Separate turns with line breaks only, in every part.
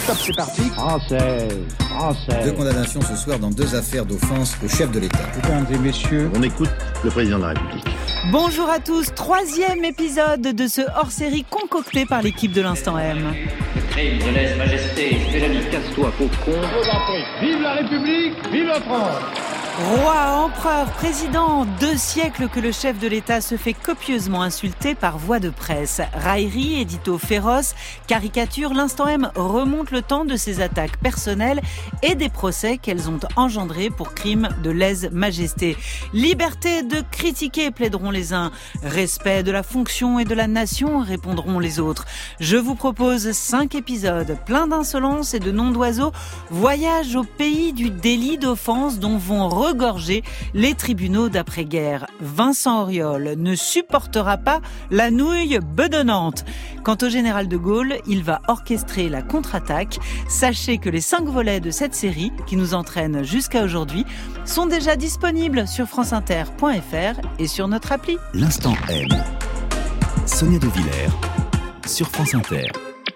Stop, c'est parti.
Française.
2 condamnations ce soir dans 2 affaires d'offense au chef de l'État.
Mesdames et messieurs,
On écoute le président de la République.
Bonjour à tous, 3e épisode de ce hors-série concocté par l'équipe de l'Instant M.
Crime de lèse-majesté, Félani, casse-toi, cocon.
vive la République, vive la France.
Roi, empereur, président, 2 siècles que le chef de l'État se fait copieusement insulter par voie de presse. Raillerie, édito féroce, caricature, l'Instant M remonte le temps de ses attaques personnelles et des procès qu'elles ont engendrés pour crimes de lèse-majesté. Liberté de critiquer, plaideront les uns. Respect de la fonction et de la nation, répondront les autres. Je vous propose 5 épisodes pleins d'insolence et de noms d'oiseaux. Voyage au pays du délit d'offense dont vont regorger les tribunaux d'après-guerre. Vincent Auriol ne supportera pas la nouille bedonnante. Quant au général de Gaulle, il va orchestrer la contre-attaque. Sachez que les 5 volets de cette série, qui nous entraînent jusqu'à aujourd'hui, sont déjà disponibles sur franceinter.fr et sur notre appli.
L'Instant M. Sonia De Villers sur France Inter.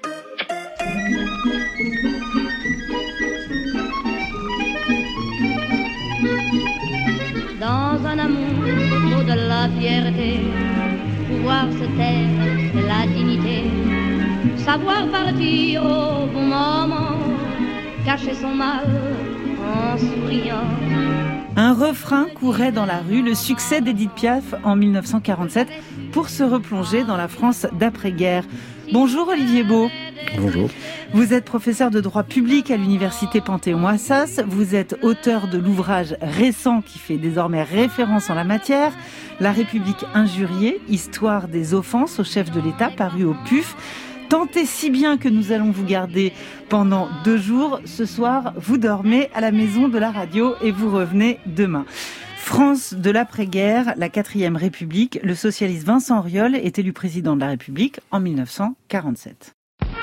Dans un amour de la fierté, pouvoir se taire, de la dignité, savoir partir au bon moment, cacher son mal en souriant.
Un refrain courait dans la rue, le succès d'Édith Piaf en 1947, pour se replonger dans la France d'après-guerre. Bonjour Olivier Beau.
Bonjour.
Vous êtes professeur de droit public à l'université Panthéon-Assas. Vous êtes auteur de l'ouvrage récent qui fait désormais référence en la matière, La République injuriée, histoire des offenses au chef de l'État, paru au PUF. Tant et si bien que nous allons vous garder pendant 2 jours. Ce soir, vous dormez à la maison de la radio et vous revenez demain. France de l'après-guerre, la 4e République, le socialiste Vincent Auriol est élu président de la République en 1947.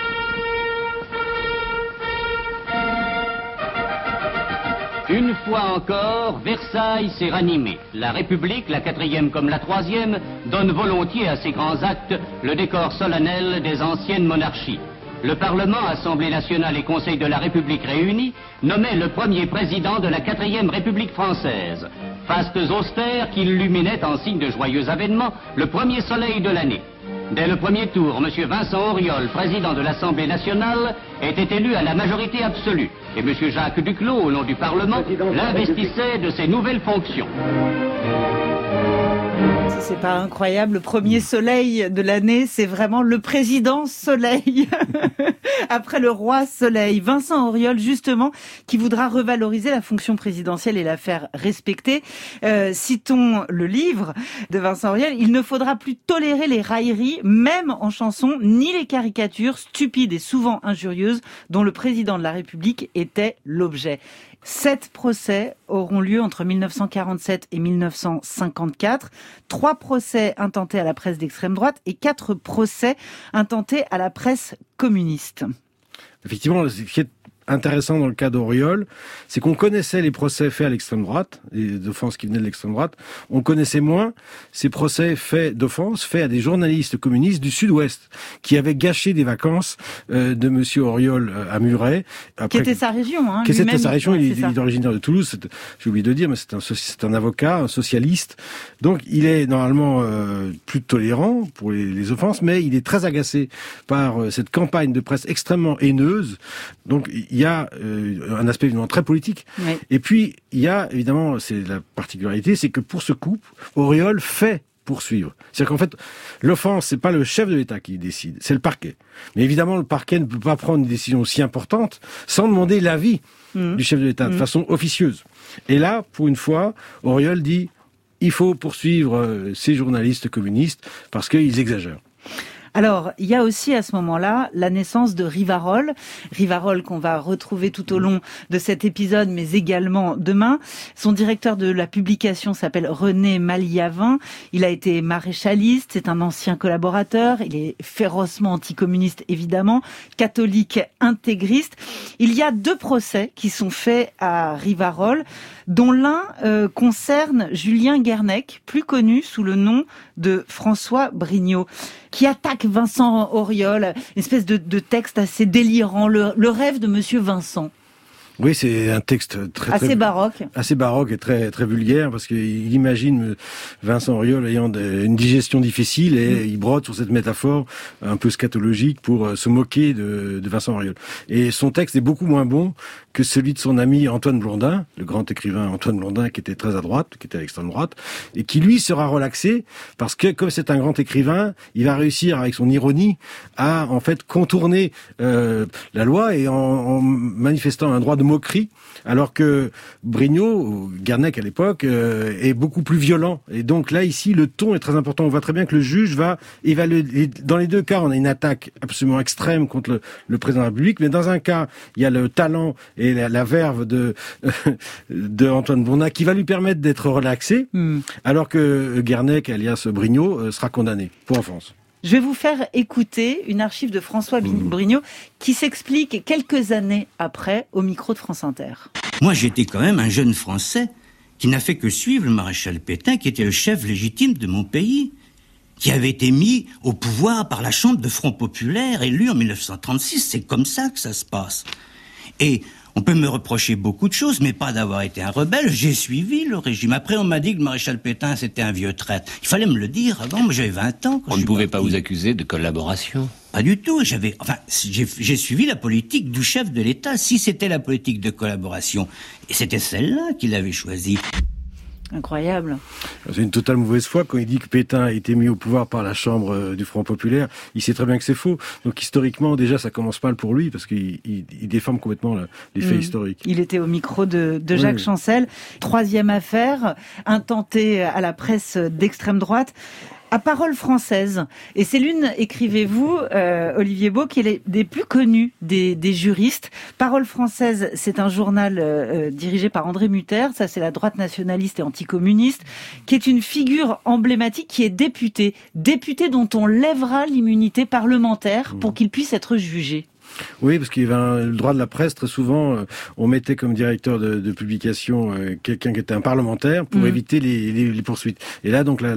Une fois encore, Versailles s'est ranimé. La République, la 4e comme la 3e, donne volontiers à ces grands actes le décor solennel des anciennes monarchies. Le Parlement, Assemblée nationale et Conseil de la République réunis nommait le premier président de la 4e République française. Fastes austères qui illuminaient en signe de joyeux avènements le premier soleil de l'année. Dès le premier tour, M. Vincent Auriol, président de l'Assemblée nationale, était élu à la majorité absolue. Et M. Jacques Duclos, au nom du Parlement, l'investissait de ses nouvelles fonctions.
Si c'est pas incroyable, le premier soleil de l'année, c'est vraiment le président soleil. Après le roi soleil. Vincent Auriol, justement, qui voudra revaloriser la fonction présidentielle et la faire respecter. Citons le livre de Vincent Auriol. Il ne faudra plus tolérer les railleries, même en chanson, ni les caricatures stupides et souvent injurieuses dont le président de la République était l'objet. 7 procès auront lieu entre 1947 et 1954. 3 procès intentés à la presse d'extrême droite et 4 procès intentés à la presse communiste.
Effectivement, ce qui est intéressant dans le cas d'Auriol, c'est qu'on connaissait les procès faits à l'extrême droite, les offenses qui venaient de l'extrême droite. On connaissait moins ces procès faits d'offenses faits à des journalistes communistes du Sud-Ouest qui avaient gâché des vacances de Monsieur Auriol à Muret. Après,
qui était sa région, hein.
Qui était sa région. Il est originaire de Toulouse. J'ai oublié de dire, mais c'est un avocat, un socialiste. Donc, il est normalement plus tolérant pour les offenses, mais il est très agacé par cette campagne de presse extrêmement haineuse. Donc, il y a un aspect évidemment très politique. Oui. Et puis, il y a évidemment, c'est la particularité, c'est que pour ce couple, Auriol fait poursuivre. C'est-à-dire qu'en fait, l'offense, c'est pas le chef de l'État qui décide, c'est le parquet. Mais évidemment, le parquet ne peut pas prendre une décision aussi importante sans demander l'avis du chef de l'État de façon officieuse. Et là, pour une fois, Auriol dit, il faut poursuivre ces journalistes communistes parce qu'ils exagèrent.
Alors, il y a aussi à ce moment-là la naissance de Rivarol. Rivarol qu'on va retrouver tout au long de cet épisode, mais également demain. Son directeur de la publication s'appelle René Maliavin. Il a été maréchaliste, c'est un ancien collaborateur. Il est férocement anticommuniste, évidemment, catholique intégriste. Il y a 2 procès qui sont faits à Rivarol, dont l'un concerne Julien Guernec, plus connu sous le nom de François Brignot. qui attaque Vincent Auriol, une espèce de texte assez délirant, le rêve de Monsieur Vincent.
Oui, c'est un texte
assez baroque
et très très vulgaire, parce qu'il imagine Vincent Auriol ayant une digestion difficile et il brode sur cette métaphore un peu scatologique pour se moquer de Vincent Auriol. Et son texte est beaucoup moins bon que celui de son ami Antoine Blondin, le grand écrivain Antoine Blondin, qui était très à droite, qui était à l'extrême droite, et qui lui sera relaxé parce que comme c'est un grand écrivain, il va réussir avec son ironie à en fait contourner la loi et en manifestant un droit de moquerie, alors que Brignot, Guernnec à l'époque, est beaucoup plus violent. Et donc là, ici, le ton est très important. On voit très bien que le juge va évaluer. Dans les deux cas, on a une attaque absolument extrême contre le président de la République, mais dans un cas, il y a le talent et la verve de Antoine Blondin qui va lui permettre d'être relaxé, alors que Guernnec, alias Brignot, sera condamné pour offense.
Je vais vous faire écouter une archive de François Brignot qui s'explique quelques années après au micro de France Inter.
Moi, j'étais quand même un jeune Français qui n'a fait que suivre le maréchal Pétain, qui était le chef légitime de mon pays, qui avait été mis au pouvoir par la Chambre de Front Populaire, élu en 1936. C'est comme ça que ça se passe. Et on peut me reprocher beaucoup de choses, mais pas d'avoir été un rebelle. J'ai suivi le régime. Après, on m'a dit que le maréchal Pétain, c'était un vieux traître. Il fallait me le dire avant. Moi, j'avais 20 ans.
On ne pouvait pas vous accuser de collaboration.
Pas du tout. J'ai suivi la politique du chef de l'État. Si c'était la politique de collaboration, et c'était celle-là qu'il avait choisie.
Incroyable.
C'est une totale mauvaise foi quand il dit que Pétain a été mis au pouvoir par la Chambre du Front Populaire. Il sait très bien que c'est faux. Donc historiquement, déjà, ça commence mal pour lui parce qu'il déforme complètement les faits historiques.
Il était au micro de Jacques Chancel. Troisième affaire, intentée à la presse d'extrême droite. À Parole française. Et c'est l'une, écrivez-vous, Olivier Beau, qui est des plus connus des juristes. Parole française, c'est un journal dirigé par André Mutter, ça c'est la droite nationaliste et anticommuniste, qui est une figure emblématique, qui est député dont on lèvera l'immunité parlementaire pour qu'il puisse être jugé.
Oui, parce qu'il y avait le droit de la presse, très souvent, on mettait comme directeur de publication quelqu'un qui était un parlementaire pour éviter les poursuites. Et là, donc,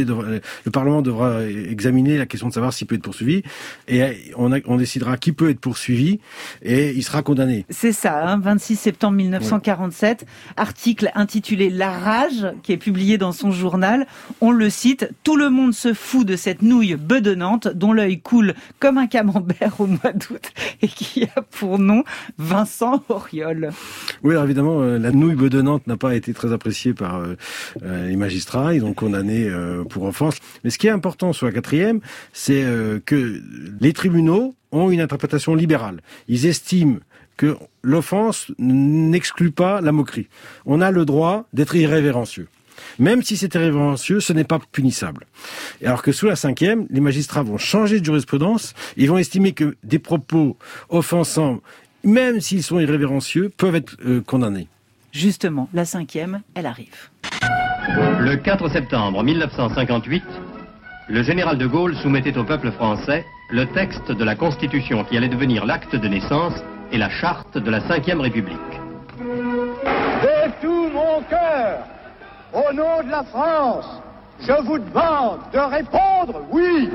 le Parlement devra examiner la question de savoir s'il peut être poursuivi, et on décidera qui peut être poursuivi, et il sera condamné.
C'est ça, 26 septembre 1947, article intitulé « La rage », qui est publié dans son journal. On le cite, « Tout le monde se fout de cette nouille bedonnante dont l'œil coule comme un camembert au mois d'août ». Et qui a pour nom Vincent Auriol.
Oui, alors évidemment, la nouille bedonnante n'a pas été très appréciée par les magistrats. Ils ont condamné pour offense. Mais ce qui est important sur la 4e, c'est que les tribunaux ont une interprétation libérale. Ils estiment que l'offense n'exclut pas la moquerie. On a le droit d'être irrévérencieux. Même si c'est irrévérencieux, ce n'est pas punissable. Alors que sous la 5e, les magistrats vont changer de jurisprudence, ils vont estimer que des propos offensants, même s'ils sont irrévérencieux, peuvent être condamnés.
Justement, la 5e, elle arrive.
Le 4 septembre 1958, le général de Gaulle soumettait au peuple français le texte de la Constitution qui allait devenir l'acte de naissance et la charte de la 5e République.
De tout mon cœur, au nom de la France, je vous demande de répondre oui.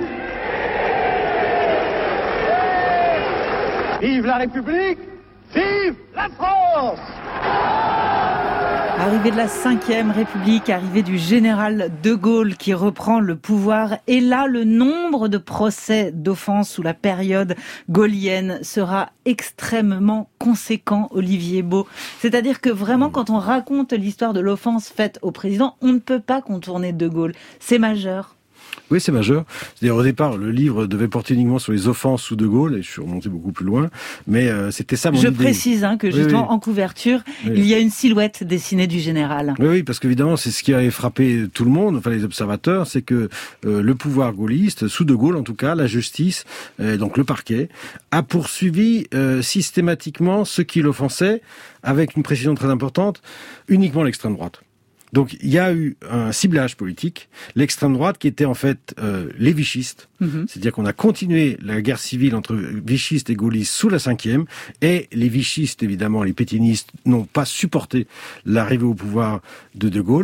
Vive la République, vive la France!
Arrivée de la 5e République, arrivée du général de Gaulle qui reprend le pouvoir. Et là, le nombre de procès d'offense sous la période gaullienne sera extrêmement conséquent, Olivier Beau. C'est-à-dire que vraiment, quand on raconte l'histoire de l'offense faite au président, on ne peut pas contourner de Gaulle. C'est majeur.
Oui, c'est majeur. C'est-à-dire, au départ, le livre devait porter uniquement sur les offenses sous De Gaulle, et je suis remonté beaucoup plus loin, mais c'était ça mon idée.
Je précise que justement, en couverture, il y a une silhouette dessinée du général.
Oui, parce qu'évidemment, c'est ce qui avait frappé tout le monde, enfin les observateurs, c'est que le pouvoir gaulliste, sous De Gaulle en tout cas, la justice, donc le parquet, a poursuivi systématiquement ceux qui l'offensaient, avec une précision très importante, uniquement l'extrême droite. Donc il y a eu un ciblage politique, l'extrême droite qui était en fait les vichistes, c'est-à-dire qu'on a continué la guerre civile entre vichistes et gaullistes sous la 5e, et les vichistes, évidemment, les pétainistes, n'ont pas supporté l'arrivée au pouvoir de De Gaulle,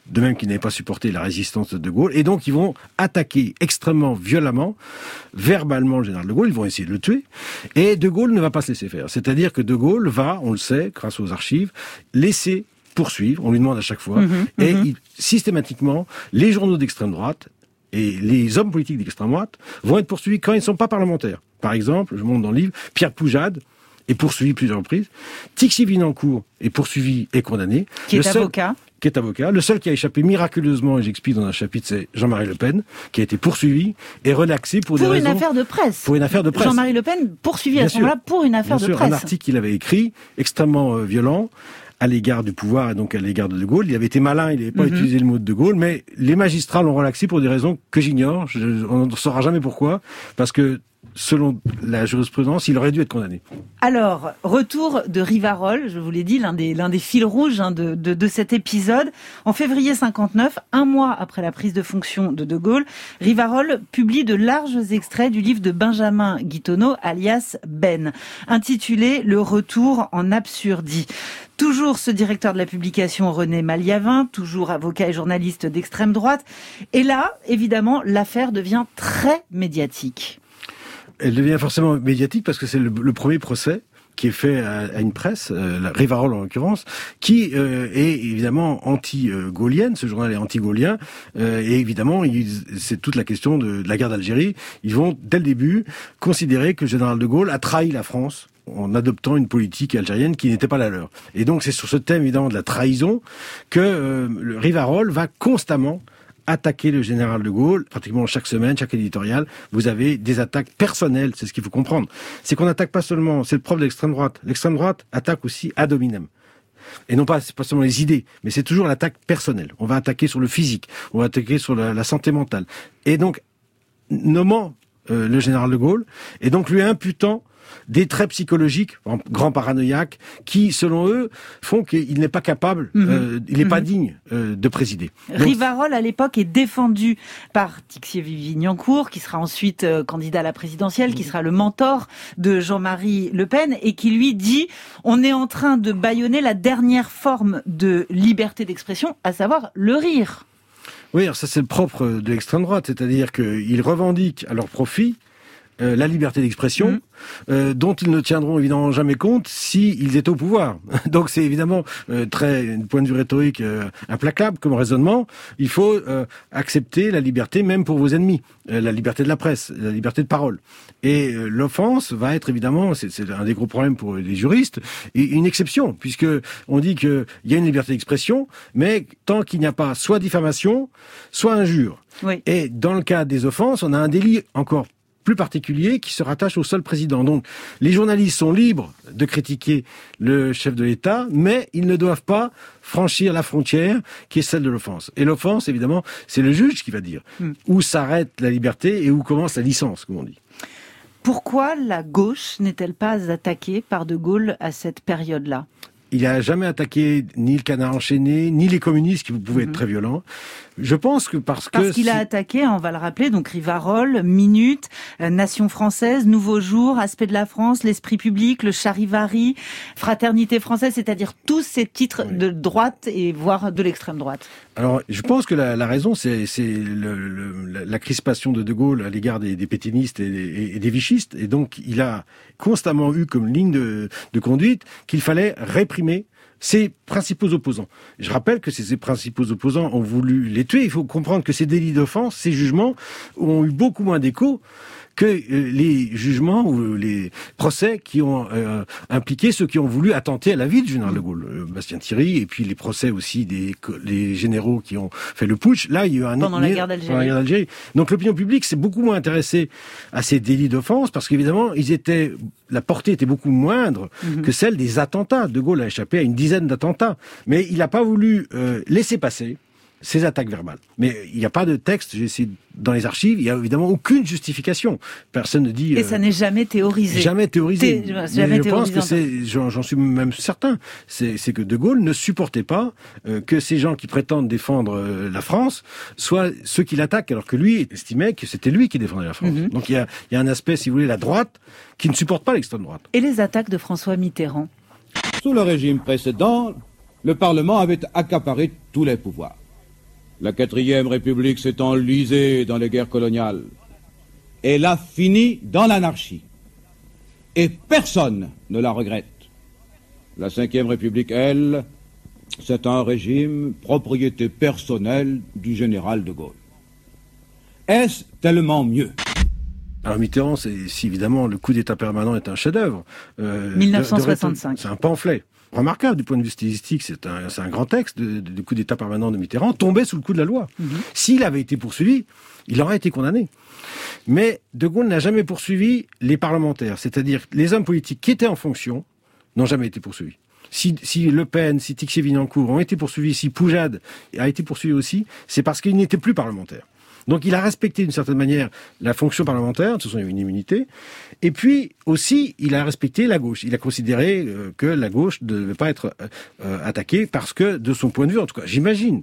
de même qu'ils n'avaient pas supporté la résistance de De Gaulle, et donc ils vont attaquer extrêmement violemment, verbalement le général de Gaulle, ils vont essayer de le tuer, et De Gaulle ne va pas se laisser faire. C'est-à-dire que De Gaulle va, on le sait, grâce aux archives, laisser poursuivre, on lui demande à chaque fois, systématiquement, les journaux d'extrême droite et les hommes politiques d'extrême droite vont être poursuivis quand ils ne sont pas parlementaires. Par exemple, je montre dans le livre, Pierre Poujade est poursuivi plusieurs reprises, Tixier-Vinancourt est poursuivi et condamné.
Qui est avocat.
Le seul qui a échappé miraculeusement, et j'explique dans un chapitre, c'est Jean-Marie Le Pen, qui a été poursuivi et relaxé pour des raisons...
Pour une affaire de presse.
Pour une affaire de presse.
Jean-Marie Le Pen poursuivi à ce moment-là pour une affaire de presse.
Un article qu'il avait écrit, extrêmement violent, à l'égard du pouvoir et donc à l'égard de De Gaulle. Il avait été malin, il n'avait pas utilisé le mot de Gaulle, mais les magistrats l'ont relaxé pour des raisons que j'ignore. On ne saura jamais pourquoi, parce que selon la jurisprudence, il aurait dû être condamné.
Alors, retour de Rivarol, je vous l'ai dit, l'un des fils rouges de cet épisode. En février 59, un mois après la prise de fonction de Gaulle, Rivarol publie de larges extraits du livre de Benjamin Guitonneau, alias Ben, intitulé « Le retour en Absurdie ». Toujours ce directeur de la publication, René Maliavin, toujours avocat et journaliste d'extrême droite. Et là, évidemment, l'affaire devient très médiatique.
Elle devient forcément médiatique parce que c'est le premier procès qui est fait à une presse, Rivarol en l'occurrence, qui est évidemment anti-gaulienne, ce journal est anti-gaulien, et évidemment, c'est toute la question de la guerre d'Algérie. Ils vont, dès le début, considérer que le général de Gaulle a trahi la France en adoptant une politique algérienne qui n'était pas la leur. Et donc, c'est sur ce thème, évidemment, de la trahison que le Rivarol va constamment attaquer le général de Gaulle, pratiquement chaque semaine, chaque éditorial, vous avez des attaques personnelles, c'est ce qu'il faut comprendre. C'est qu'on n'attaque pas seulement, c'est le propre de l'extrême droite. L'extrême droite attaque aussi ad hominem. Et non pas, c'est pas seulement les idées, mais c'est toujours l'attaque personnelle. On va attaquer sur le physique, on va attaquer sur la santé mentale. Et donc, nommant le général de Gaulle, et donc lui imputant des traits psychologiques, grand paranoïaque, qui, selon eux, font qu'il n'est pas capable, il n'est pas digne de présider. Donc,
Rivarol, à l'époque, est défendu par Tixier-Vinancourt, qui sera ensuite candidat à la présidentielle, qui sera le mentor de Jean-Marie Le Pen, et qui lui dit « On est en train de bâillonner la dernière forme de liberté d'expression, à savoir le rire ».
Oui, alors ça c'est le propre de l'extrême droite, c'est-à-dire qu'ils revendiquent à leur profit la liberté d'expression, dont ils ne tiendront évidemment jamais compte s'ils étaient au pouvoir. Donc c'est évidemment d'un point de vue rhétorique implacable comme raisonnement. Il faut accepter la liberté même pour vos ennemis, la liberté de la presse, la liberté de parole. Et l'offense va être évidemment, c'est un des gros problèmes pour les juristes, une exception, puisque on dit qu'il y a une liberté d'expression, mais tant qu'il n'y a pas soit diffamation, soit injure. Oui. Et dans le cas des offenses, on a un délit encore plus particulier qui se rattache au seul président. Donc, les journalistes sont libres de critiquer le chef de l'État, mais ils ne doivent pas franchir la frontière qui est celle de l'offense. Et l'offense, évidemment, c'est le juge qui va dire où s'arrête la liberté et où commence la licence, comme on dit.
Pourquoi la gauche n'est-elle pas attaquée par De Gaulle à cette période-là ?
Il n'a jamais attaqué ni le Canard enchaîné, ni les communistes qui pouvaient être très violents. Je pense que parce
qu'il a attaqué, on va le rappeler, donc Rivarol, Minute, Nation française, Nouveau Jour, Aspect de la France, L'Esprit public, le Charivari, Fraternité française, c'est-à-dire tous ces titres de droite et voire de l'extrême droite.
Alors, je pense que la raison, c'est la crispation de Gaulle à l'égard des pétainistes et des vichistes. Et donc, il a constamment eu comme ligne de conduite qu'il fallait réprimer ses principaux opposants. Je rappelle que ces principaux opposants ont voulu les tuer. Il faut comprendre que ces délits d'offense, ces jugements, ont eu beaucoup moins d'écho que les jugements ou les procès qui ont impliqué ceux qui ont voulu attenter à la vie du général de Gaulle, Bastien Thierry, et puis les procès aussi des généraux qui ont fait le putsch. Là, il y a eu
pendant la guerre d'Algérie.
Donc l'opinion publique s'est beaucoup moins intéressée à ces délits d'offense parce qu'évidemment, la portée était beaucoup moindre que celle des attentats. De Gaulle a échappé à une dizaine d'attentats, mais il n'a pas voulu laisser passer ces attaques verbales. Mais il n'y a pas de texte, j'ai essayé dans les archives, il n'y a évidemment aucune justification. Personne ne dit...
Et ça n'est jamais théorisé.
Jamais théorisé. Je pense que j'en suis même certain, c'est que De Gaulle ne supportait pas que ces gens qui prétendent défendre la France soient ceux qui l'attaquent, alors que lui estimait que c'était lui qui défendait la France. Donc il y a un aspect, si vous voulez, la droite, qui ne supporte pas l'extrême droite.
Et les attaques de François Mitterrand ?
Sous le régime précédent, le Parlement avait accaparé tous les pouvoirs. La 4e République s'est enlisée dans les guerres coloniales. Elle a fini dans l'anarchie. Et personne ne la regrette. La 5e République, elle, c'est un régime propriété personnelle du général de Gaulle. Est-ce tellement mieux ?
Alors Mitterrand, c'est évidemment le coup d'État permanent est un chef-d'œuvre.
1965.
C'est un pamphlet remarquable du point de vue stylistique. C'est un grand texte de coup d'État permanent de Mitterrand, tombé sous le coup de la loi. S'il avait été poursuivi, il aurait été condamné. Mais de Gaulle n'a jamais poursuivi les parlementaires, c'est-à-dire les hommes politiques qui étaient en fonction n'ont jamais été poursuivis. Si Le Pen, si Tixier-Vinancourt ont été poursuivis, si Poujade a été poursuivi aussi, c'est parce qu'il n'était plus parlementaire. Donc il a respecté d'une certaine manière la fonction parlementaire, de toute façon il y a une immunité, et puis aussi il a respecté la gauche. Il a considéré que la gauche ne devait pas être attaquée parce que, de son point de vue, en tout cas, j'imagine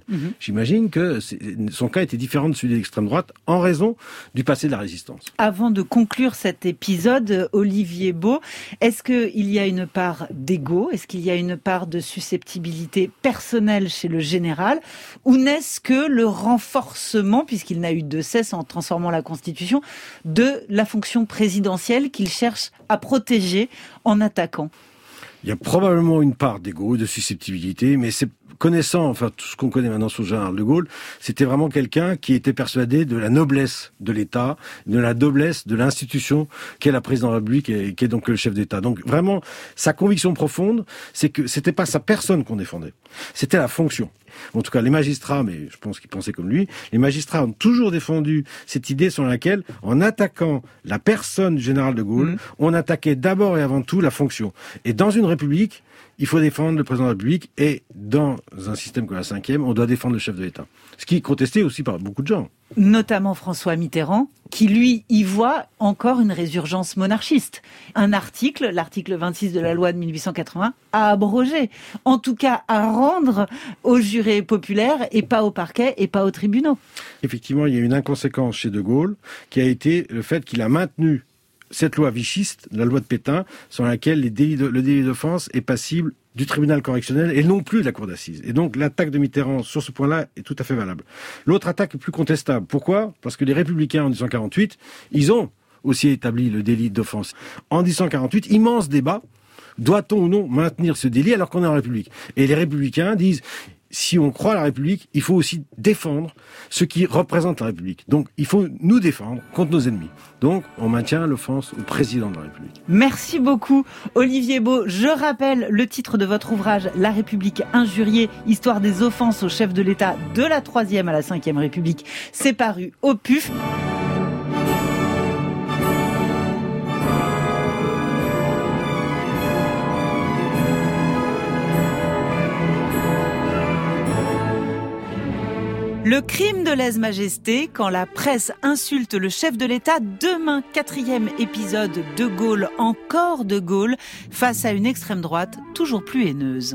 que son cas était différent de celui de l'extrême droite en raison du passé de la résistance.
Avant de conclure cet épisode, Olivier Beau, est-ce qu'il y a une part d'ego ? Est-ce qu'il y a une part de susceptibilité personnelle chez le général ? Ou n'est-ce que le renforcement, puisqu'il n'a eu de cesse en transformant la Constitution, de la fonction présidentielle qu'il cherche à protéger en attaquant ?
Il y a probablement une part d'ego, de susceptibilité, mais c'est connaissant, enfin tout ce qu'on connaît maintenant sur le général de Gaulle, c'était vraiment quelqu'un qui était persuadé de la noblesse de l'État, de la noblesse de l'institution qu'est la présidence de la République et qui est donc le chef d'État. Donc vraiment, sa conviction profonde, c'est que c'était pas sa personne qu'on défendait, c'était la fonction. En tout cas, les magistrats, mais je pense qu'ils pensaient comme lui, les magistrats ont toujours défendu cette idée selon laquelle, en attaquant la personne du général de Gaulle, on attaquait d'abord et avant tout la fonction. Et dans une république, il faut défendre le président de la République, et dans un système comme la 5e, on doit défendre le chef de l'État. Ce qui est contesté aussi par beaucoup de gens.
Notamment François Mitterrand, qui lui y voit encore une résurgence monarchiste. Un article, l'article 26 de la loi de 1880, a abrogé, en tout cas à rendre aux jurés populaires et pas au parquet et pas aux tribunaux.
Effectivement, il y a une inconséquence chez de Gaulle qui a été le fait qu'il a maintenu cette loi vichiste, la loi de Pétain, sur laquelle le délit d'offense est passible du tribunal correctionnel et non plus de la cour d'assises. Et donc l'attaque de Mitterrand sur ce point-là est tout à fait valable. L'autre attaque est plus contestable. Pourquoi ? Parce que les Républicains en 1948, ils ont aussi établi le délit d'offense. En 1948, immense débat, doit-on ou non maintenir ce délit alors qu'on est en République ? Et les Républicains disent, si on croit à la République, il faut aussi défendre ce qui représente la République. Donc, il faut nous défendre contre nos ennemis. Donc, on maintient l'offense au président de la République.
Merci beaucoup, Olivier Beau. Je rappelle le titre de votre ouvrage, La République injuriée, histoire des offenses au chef de l'État de la 3e à la 5e République. C'est paru au PUF. Le crime de lèse-majesté, quand la presse insulte le chef de l'État. Demain, 4e épisode de Gaulle, encore de Gaulle, face à une extrême droite toujours plus haineuse.